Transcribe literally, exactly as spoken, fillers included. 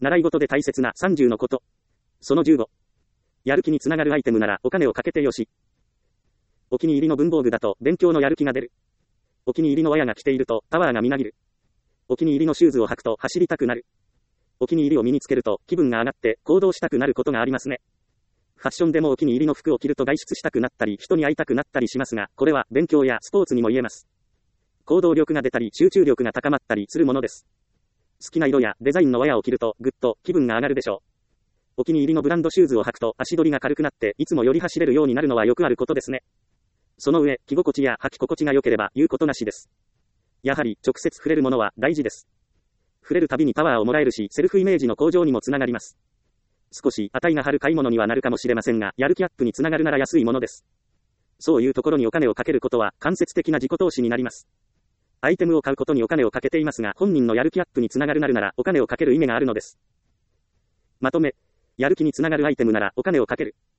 習い事で大切なさんじゅうのこと。そのじゅうご。やる気につながるアイテムならお金をかけてよし。お気に入りの文房具だと勉強のやる気が出る。お気に入りの親が着ているとパワーがみなぎる。お気に入りのシューズを履くと走りたくなる。お気に入りを身につけると気分が上がって行動したくなることがありますね。ファッションでもお気に入りの服を着ると外出したくなったり人に会いたくなったりしますが、これは勉強やスポーツにも言えます。行動力が出たり集中力が高まったりするものです。好きな色やデザインのワヤを着るとぐっと気分が上がるでしょう。お気に入りのブランドシューズを履くと足取りが軽くなっていつもより走れるようになるのはよくあることですね。その上、着心地や履き心地が良ければ言うことなしです。やはり直接触れるものは大事です。触れるたびにパワーをもらえるし、セルフイメージの向上にもつながります。少し値が張る買い物にはなるかもしれませんが、やる気アップにつながるなら安いものです。そういうところにお金をかけることは間接的な自己投資になります。アイテムを買うことにお金をかけていますが、本人のやる気アップにつながるなるならお金をかける意味があるのです。まとめ、やる気につながるアイテムならお金をかける。